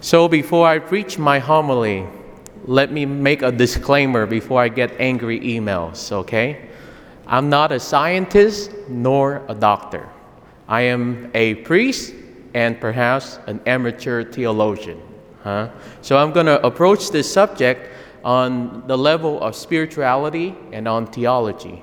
So before I preach my homily, let me make a disclaimer before I get angry emails, okay? I'm not a scientist nor a doctor. I am a priest and perhaps an amateur theologian. So I'm going to approach this subject on the level of spirituality and on theology.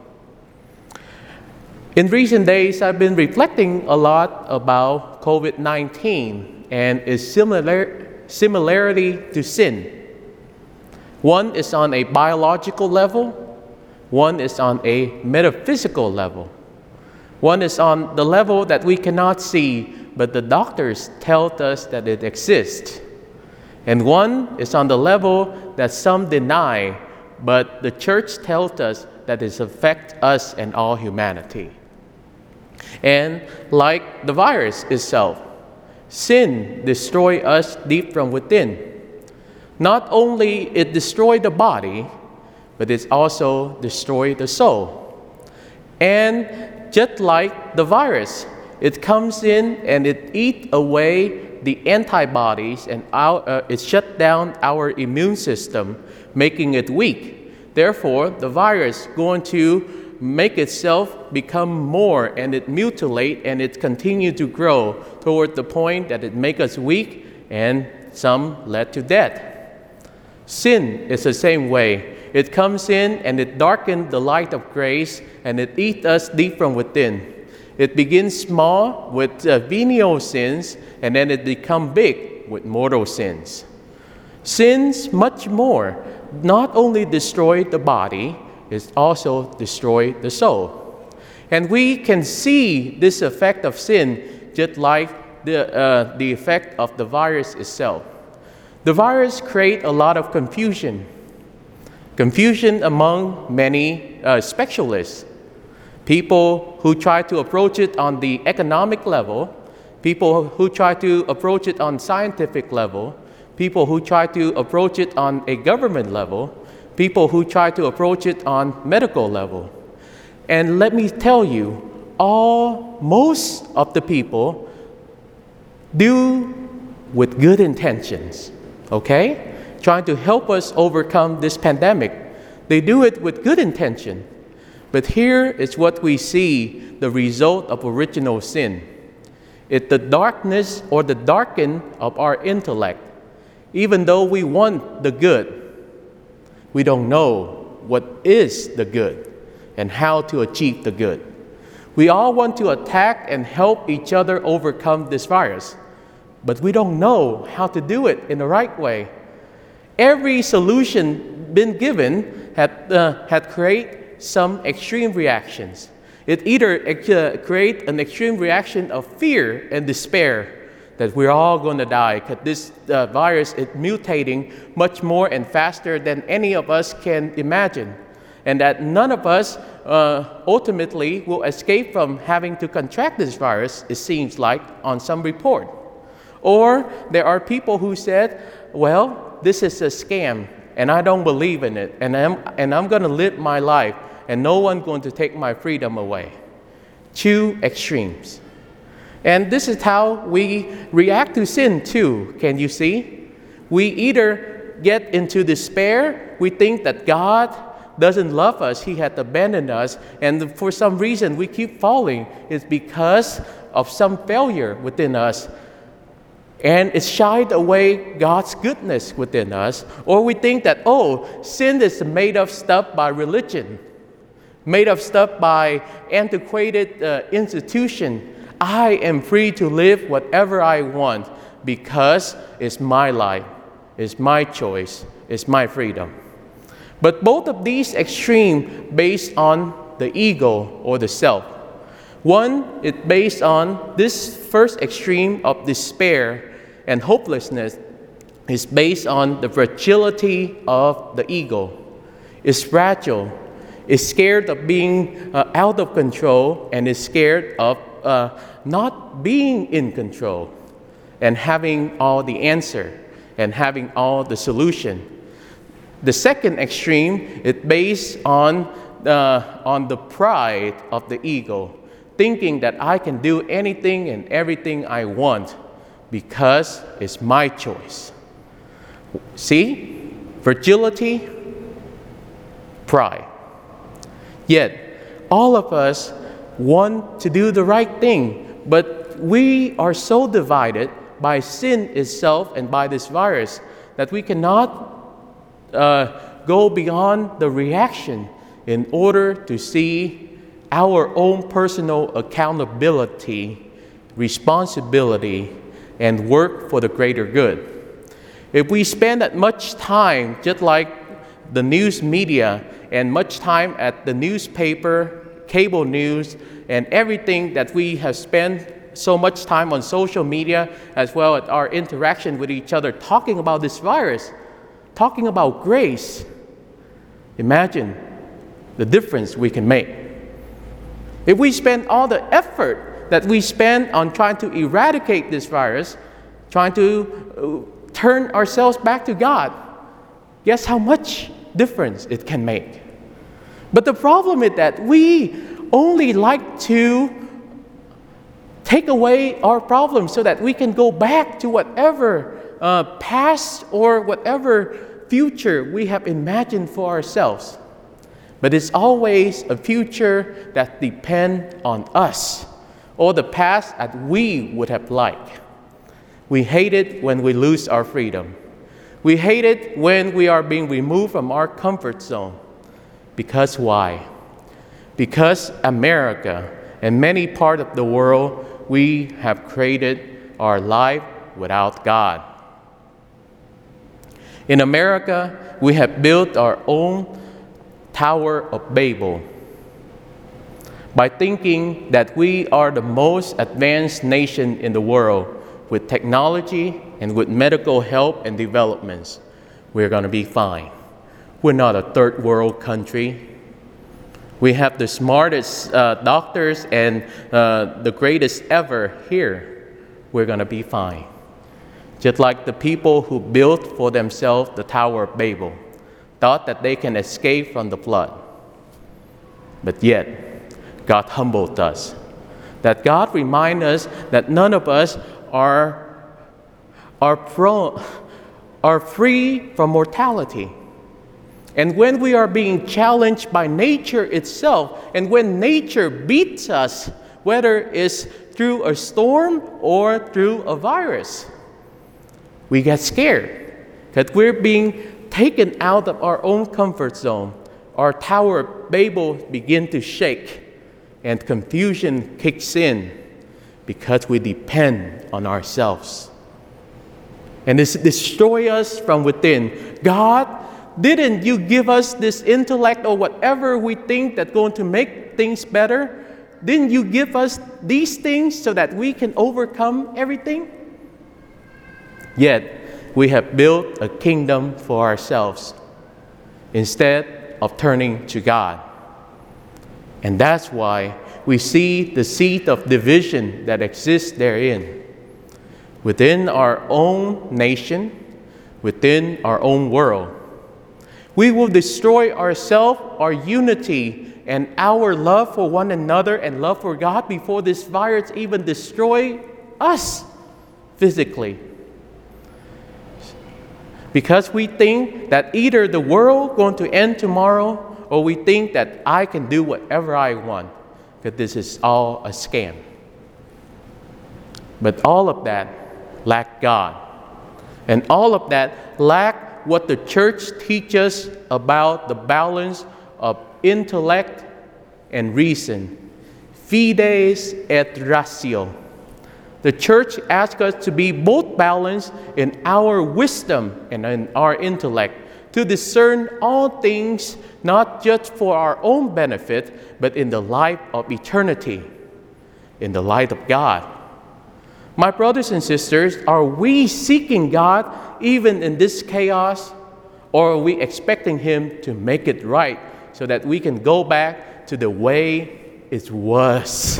In recent days, I've been reflecting a lot about COVID-19 and its similarity to sin. One is on a biological level, one is on a metaphysical level. One is on the level that we cannot see, but the doctors tell us that it exists. And one is on the level that some deny, but the church tells us that it affects us and all humanity. And like the virus itself, sin destroys us deep from within. Not only it destroys the body, but it also destroys the soul. And just like the virus, it comes in and it eats away the antibodies and it shuts down our immune system, making it weak. Therefore, the virus going to make itself become more, and it mutilate and it continue to grow toward the point that it make us weak, and some led to death. Sin is the same way. It comes in and it darkens the light of grace, and it eats us deep from within. It begins small with venial sins, and then it becomes big with mortal sins. Sins much more not only destroy the body, it also destroys the soul. And we can see this effect of sin just like the effect of the virus itself. The virus creates a lot of confusion among many specialists. People who try to approach it on the economic level, people who try to approach it on scientific level, people who try to approach it on a government level, people who try to approach it on medical level. And let me tell you, most of the people do with good intentions, okay? Trying to help us overcome this pandemic. They do it with good intention. But here is what we see, the result of original sin. It's the darkness or the darken of our intellect. Even though we want the good, we don't know what is the good and how to achieve the good. We all want to attack and help each other overcome this virus, but we don't know how to do it in the right way. Every solution been given had created some extreme reactions. It either create an extreme reaction of fear and despair that we're all going to die because this virus is mutating much more and faster than any of us can imagine, and that none of us ultimately will escape from having to contract this virus, it seems like, on some report. Or there are people who said, well, this is a scam, and I don't believe in it, and I'm going to live my life, and no one's going to take my freedom away. Two extremes. And this is how we react to sin too, can you see? We either get into despair, we think that God doesn't love us, He had abandoned us, and for some reason we keep falling. It's because of some failure within us. And it shied away God's goodness within us. Or we think that, sin is made of stuff by religion, made of stuff by antiquated institution. I am free to live whatever I want because it's my life, it's my choice, it's my freedom. But both of these extremes based on the ego or the self. One is based on this first extreme of despair and hopelessness is based on the fragility of the ego. It's fragile, it's scared of being out of control, and is scared of not being in control and having all the answer and having all the solution. The second extreme is based on the pride of the ego, thinking that I can do anything and everything I want. because it's my choice. See? Fragility, pride. Yet, all of us want to do the right thing, but we are so divided by sin itself and by this virus that we cannot go beyond the reaction in order to see our own personal accountability, responsibility, and work for the greater good. If we spend that much time, just like the news media, and much time at the newspaper, cable news, and everything that we have spent so much time on social media, as well as our interaction with each other, talking about this virus, talking about grace, imagine the difference we can make. If we spend all the effort that we spend on trying to eradicate this virus, trying to turn ourselves back to God, guess how much difference it can make? But the problem is that we only like to take away our problems so that we can go back to whatever past or whatever future we have imagined for ourselves. But it's always a future that depends on us, or the past that we would have liked. We hate it when we lose our freedom. We hate it when we are being removed from our comfort zone. Because why? Because America and many parts of the world, we have created our life without God. In America, we have built our own Tower of Babel by thinking that we are the most advanced nation in the world with technology and with medical help and developments. We're going to be fine. We're not a third world country. We have the smartest doctors and the greatest ever here. We're going to be fine. Just like the people who built for themselves the Tower of Babel, thought that they can escape from the flood. But yet, God humbled us. That God reminds us that none of us are free from mortality. And when we are being challenged by nature itself, and when nature beats us, whether it's through a storm or through a virus, we get scared that we're being taken out of our own comfort zone. Our Tower of Babel begins to shake, and confusion kicks in because we depend on ourselves. And this destroys us from within. God, didn't you give us this intellect or whatever we think that's going to make things better? Didn't you give us these things so that we can overcome everything? Yet, we have built a kingdom for ourselves instead of turning to God. And that's why we see the seed of division that exists therein. Within our own nation, within our own world. We will destroy ourselves, our unity, and our love for one another and love for God before this virus even destroys us physically. Because we think that either the world is going to end tomorrow, or we think that I can do whatever I want, that this is all a scam. But all of that lack God. And all of that lack what the church teaches about the balance of intellect and reason. Fides et ratio. The church asks us to be both balanced in our wisdom and in our intellect, to discern all things, not just for our own benefit, but in the light of eternity, in the light of God. My brothers and sisters, are we seeking God even in this chaos, or are we expecting Him to make it right so that we can go back to the way it was?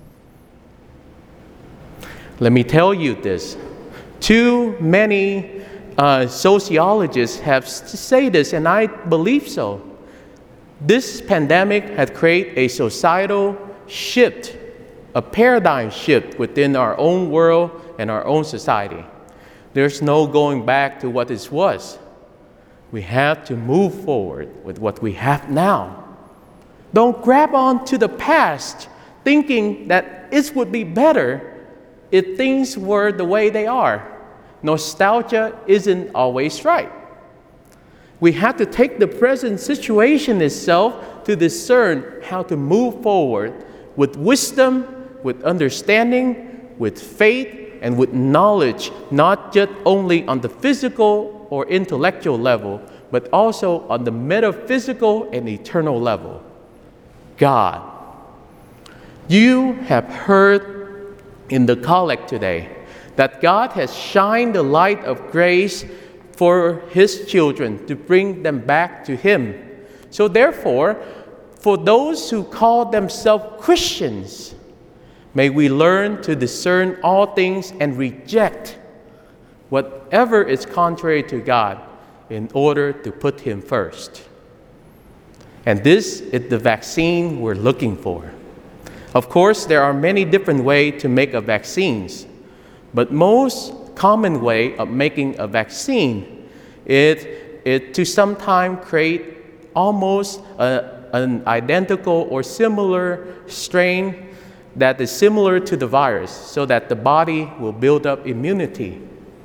Let me tell you this. Too many sociologists have said this, and I believe so. This pandemic has created a societal shift, a paradigm shift within our own world and our own society. There's no going back to what it was. We have to move forward with what we have now. Don't grab on to the past thinking that it would be better if things were the way they are. Nostalgia isn't always right. We have to take the present situation itself to discern how to move forward with wisdom, with understanding, with faith, and with knowledge, not just only on the physical or intellectual level, but also on the metaphysical and eternal level. God. You have heard in the collect today that God has shined the light of grace for His children to bring them back to Him. So therefore, for those who call themselves Christians, may we learn to discern all things and reject whatever is contrary to God in order to put Him first. And this is the vaccine we're looking for. Of course, there are many different ways to make a vaccines, but most common way of making a vaccine is to sometimes create almost an identical or similar strain that is similar to the virus, so that the body will build up immunity.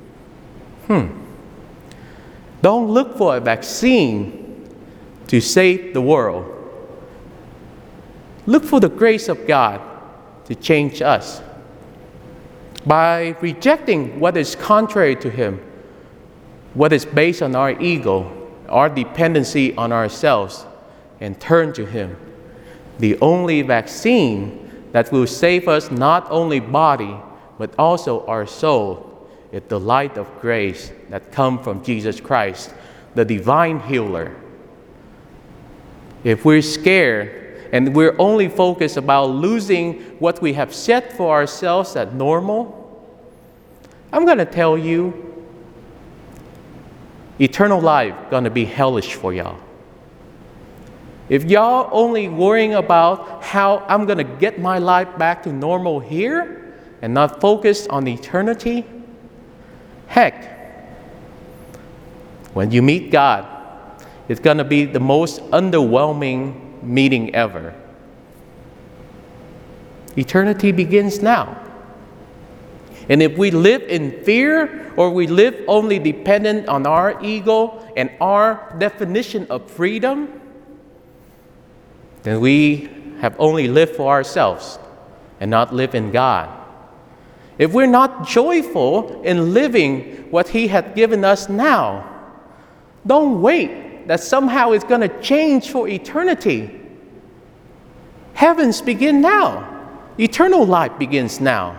Don't look for a vaccine to save the world. Look for the grace of God to change us. By rejecting what is contrary to Him, what is based on our ego, our dependency on ourselves, and turn to Him. The only vaccine that will save us, not only body, but also our soul, is the light of grace that comes from Jesus Christ, the divine healer. If we're scared and we're only focused about losing what we have set for ourselves as normal, I'm going to tell you, eternal life going to be hellish for y'all. If y'all only worrying about how I'm going to get my life back to normal here and not focused on eternity, heck, when you meet God, it's going to be the most underwhelming meeting ever. Eternity begins now. And if we live in fear, or we live only dependent on our ego and our definition of freedom, then we have only lived for ourselves and not lived in God. If we're not joyful in living what He had given us now, don't wait that somehow it's going to change for eternity. Heavens begin now. Eternal life begins now.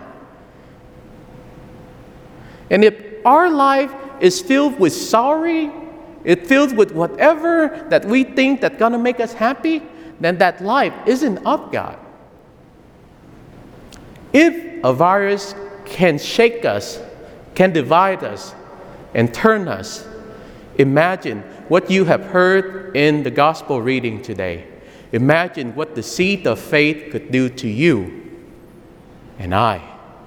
And if our life is filled with sorrow, it's filled with whatever that we think that's going to make us happy, then that life isn't of God. If a virus can shake us, can divide us, and turn us, imagine what you have heard in the gospel reading today. Imagine what the seed of faith could do to you and I.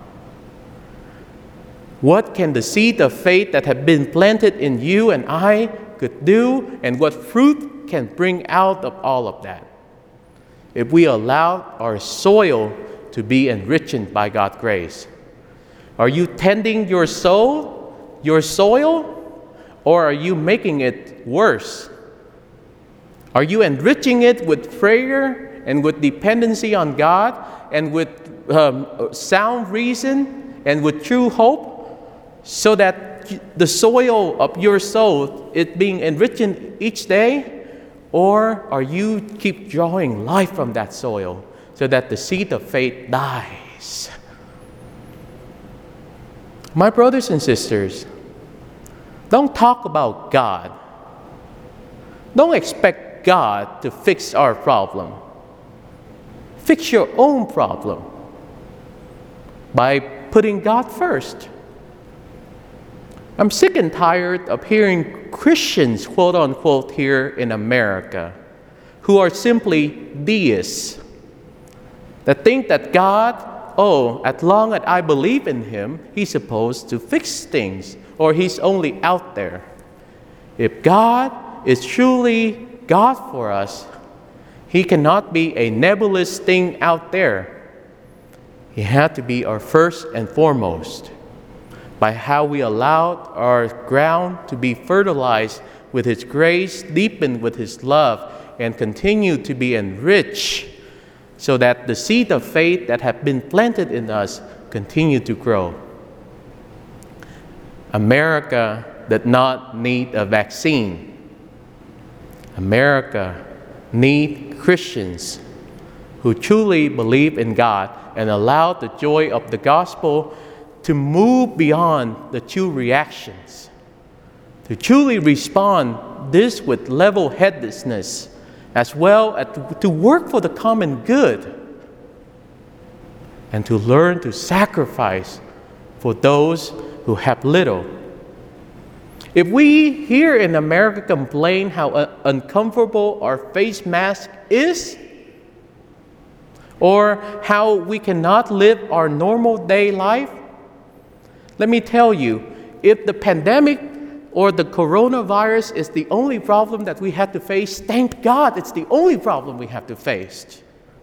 What can the seed of faith that have been planted in you and I could do, and what fruit can bring out of all of that? If we allow our soil to be enriched by God's grace. Are you tending your soul, your soil, or are you making it worse? Are you enriching it with prayer and with dependency on God and with sound reason and with true hope, so that the soil of your soul is being enriched each day? Or are you keep drawing life from that soil so that the seed of faith dies? My brothers and sisters, don't talk about God. Don't expect God to fix our problem. Fix your own problem by putting God first. I'm sick and tired of hearing Christians, quote unquote, here in America, who are simply deists, that think that God oh, as long as I believe in him, he's supposed to fix things, or he's only out there. If God is truly God for us, he cannot be a nebulous thing out there. He had to be our first and foremost, by how we allowed our ground to be fertilized with his grace, deepened with his love, and continue to be enriched, so that the seed of faith that have been planted in us continue to grow. America did not need a vaccine. America needs Christians who truly believe in God and allow the joy of the gospel to move beyond the two reactions, to truly respond this with level-headedness, as well as to work for the common good, and to learn to sacrifice for those who have little. If we here in America complain how uncomfortable our face mask is, or how we cannot live our normal day life, let me tell you, if the pandemic or the coronavirus is the only problem that we have to face, thank God it's the only problem we have to face.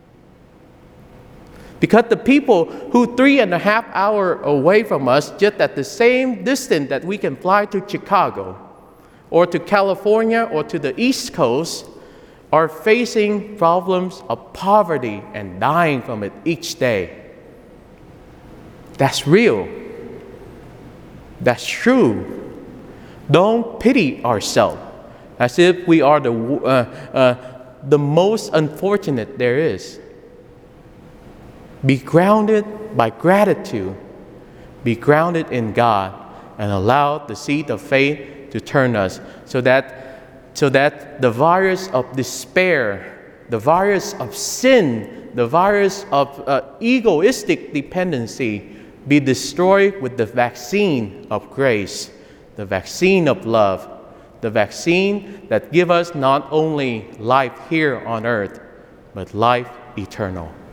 Because the people who 3.5 hours away from us, just at the same distance that we can fly to Chicago, or to California, or to the East Coast, are facing problems of poverty and dying from it each day. That's real. That's true. Don't pity ourselves as if we are the most unfortunate there is. Be grounded by gratitude. Be grounded in God, and allow the seed of faith to turn us, so that the virus of despair, the virus of sin, the virus of egoistic dependency be destroyed with the vaccine of grace, the vaccine of love, the vaccine that gives us not only life here on earth, but life eternal.